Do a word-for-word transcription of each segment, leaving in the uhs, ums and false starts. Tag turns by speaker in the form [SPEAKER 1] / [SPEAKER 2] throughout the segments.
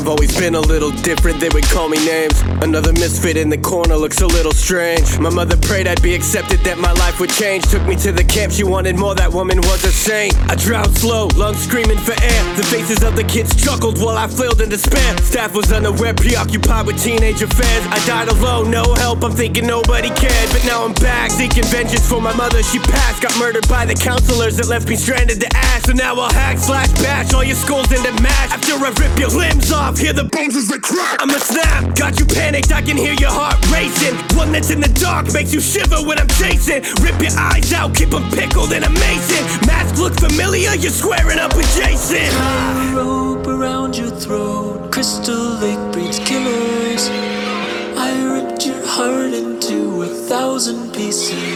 [SPEAKER 1] I've always been a little different, they would call me names. Another misfit in the corner looks a little strange. My mother prayed I'd be accepted, that my life would change. Took me to the camp, she wanted more, that woman was a saint. I drowned slow, lungs screaming for air. The faces of the kids chuckled while I flailed in despair. Staff was unaware, preoccupied with teenage affairs. I died alone, no help, I'm thinking nobody cared. But now I'm back, seeking vengeance for my mother, she passed. Got murdered by the counselors that left me stranded to ash. So now I'll hack, slash, bash all your skulls into mash. After I rip your limbs off, hear the bones as they crack. I'm a snap, got you panicked, I can hear your heart racing. One that's in the dark makes you shiver when I'm chasing. Rip your eyes out, keep them pickled and amazing. Mask look familiar, you're squaring up with Jason.
[SPEAKER 2] Tie a rope around your throat, Crystal Lake breeds killers. I ripped your heart into a thousand pieces.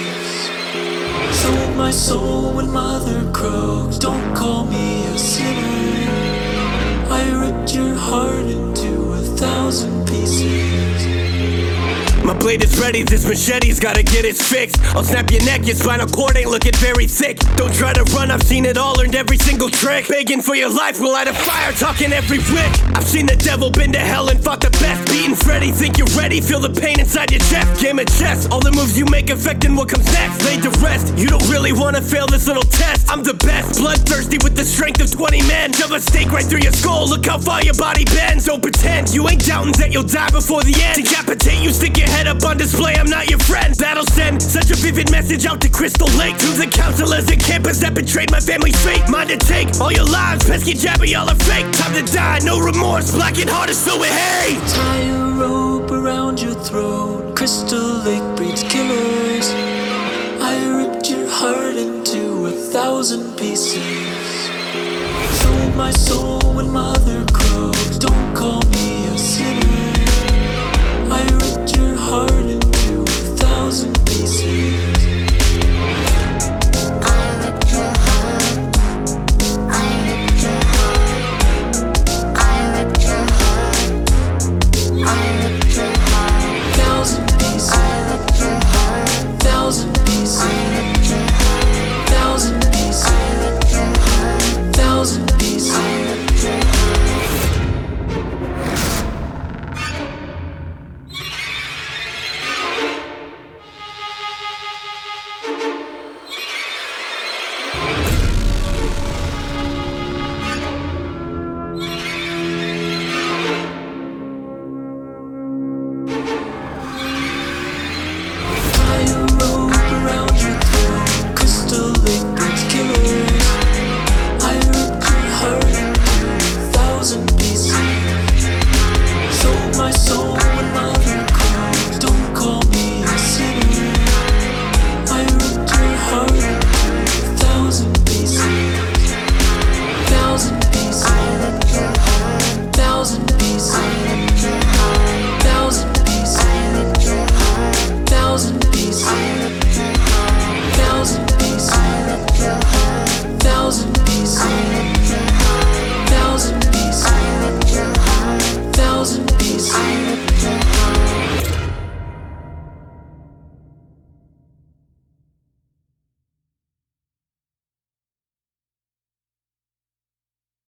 [SPEAKER 2] Sold my soul when mother croaked, don't call me a sinner. I ripped your heart into a thousand pieces.
[SPEAKER 1] My blade is ready, this machete's gotta get its fix. I'll snap your neck, your spinal cord ain't looking very thick. Don't try to run, I've seen it all, learned every single trick. Begging for your life, we'll light a fire, talking every wick. I've seen the devil, been to hell and fought the best. Beating Freddy, think you're ready, feel the pain inside your chest. Game of chess, all the moves you make affecting what comes next. Laid to rest, you don't really wanna fail this little test. I'm the best, bloodthirsty with the strength of twenty men. Shove a stake right through your skull, look how far your body bends. Don't pretend, you ain't doubting that you'll die before the end. Decapitate you, stick your head up on display, I'm not your friend. That'll send such a vivid message out to Crystal Lake. To the counselors and campus that betrayed my family's fate. Mine to take, all your lives, pesky jabber, y'all are fake. Time to die, no remorse, black and heart is filled with hate.
[SPEAKER 2] Tie a rope around your throat, Crystal Lake breeds killers. I ripped your heart into a thousand pieces. Sold my soul when mother croaked, don't call me a sinner. I ripped your heart into a thousand